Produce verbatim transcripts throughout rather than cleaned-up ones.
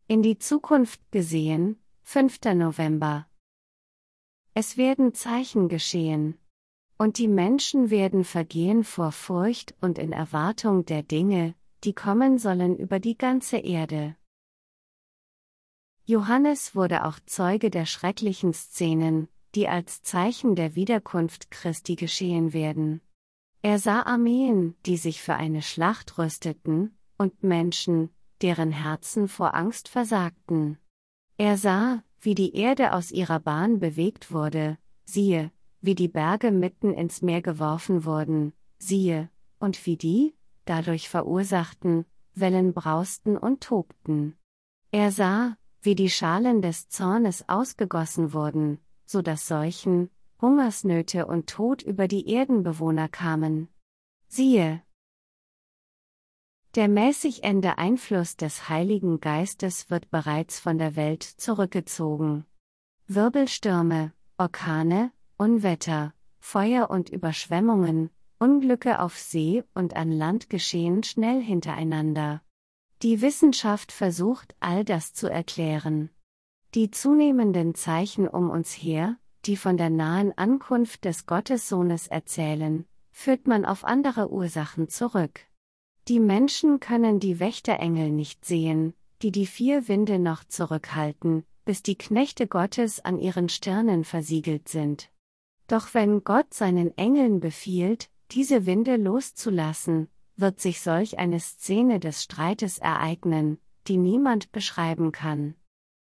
In die Zukunft gesehen, fünfter November. Es werden Zeichen geschehen. Und die Menschen werden vergehen vor Furcht und in Erwartung der Dinge, die kommen sollen über die ganze Erde. Johannes wurde auch Zeuge der schrecklichen Szenen, die als Zeichen der Wiederkunft Christi geschehen werden. Er sah Armeen, die sich für eine Schlacht rüsteten, und Menschen, deren Herzen vor Angst versagten. Er sah, wie die Erde aus ihrer Bahn bewegt wurde, siehe, wie die Berge mitten ins Meer geworfen wurden, siehe, und wie die, dadurch verursachten, Wellen brausten und tobten. Er sah, wie die Schalen des Zornes ausgegossen wurden, so dass Seuchen, Hungersnöte und Tod über die Erdenbewohner kamen. Siehe, der mäßigende Einfluss des Heiligen Geistes wird bereits von der Welt zurückgezogen. Wirbelstürme, Orkane, Unwetter, Feuer und Überschwemmungen, Unglücke auf See und an Land geschehen schnell hintereinander. Die Wissenschaft versucht, all das zu erklären. Die zunehmenden Zeichen um uns her, die von der nahen Ankunft des Gottessohnes erzählen, führt man auf andere Ursachen zurück. Die Menschen können die Wächterengel nicht sehen, die die vier Winde noch zurückhalten, bis die Knechte Gottes an ihren Stirnen versiegelt sind. Doch wenn Gott seinen Engeln befiehlt, diese Winde loszulassen, wird sich solch eine Szene des Streites ereignen, die niemand beschreiben kann.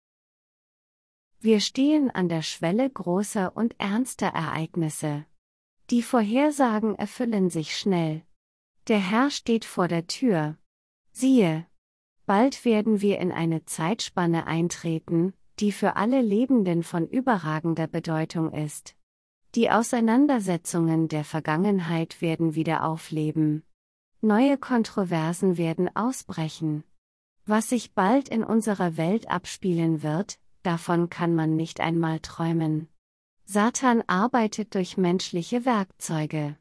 Wir stehen an der Schwelle großer und ernster Ereignisse. Die Vorhersagen erfüllen sich schnell. Der Herr steht vor der Tür. Siehe, bald werden wir in eine Zeitspanne eintreten, die für alle Lebenden von überragender Bedeutung ist. Die Auseinandersetzungen der Vergangenheit werden wieder aufleben. Neue Kontroversen werden ausbrechen. Was sich bald in unserer Welt abspielen wird, davon kann man nicht einmal träumen. Satan arbeitet durch menschliche Werkzeuge.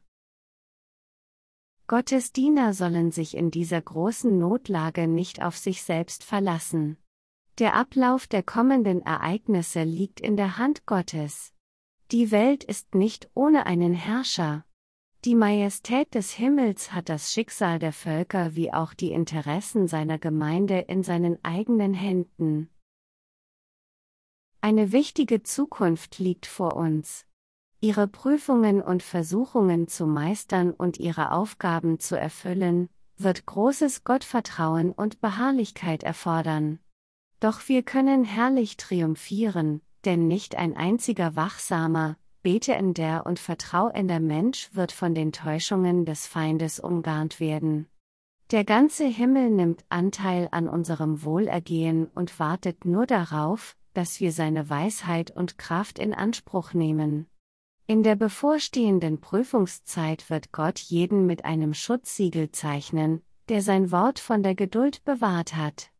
Gottes Diener sollen sich in dieser großen Notlage nicht auf sich selbst verlassen. Der Ablauf der kommenden Ereignisse liegt in der Hand Gottes. Die Welt ist nicht ohne einen Herrscher. Die Majestät des Himmels hat das Schicksal der Völker wie auch die Interessen seiner Gemeinde in seinen eigenen Händen. Eine wichtige Zukunft liegt vor uns. Ihre Prüfungen und Versuchungen zu meistern und ihre Aufgaben zu erfüllen, wird großes Gottvertrauen und Beharrlichkeit erfordern. Doch wir können herrlich triumphieren, denn nicht ein einziger wachsamer, betender und vertrauender Mensch wird von den Täuschungen des Feindes umgarnt werden. Der ganze Himmel nimmt Anteil an unserem Wohlergehen und wartet nur darauf, dass wir seine Weisheit und Kraft in Anspruch nehmen. In der bevorstehenden Prüfungszeit wird Gott jeden mit einem Schutzsiegel zeichnen, der sein Wort von der Geduld bewahrt hat.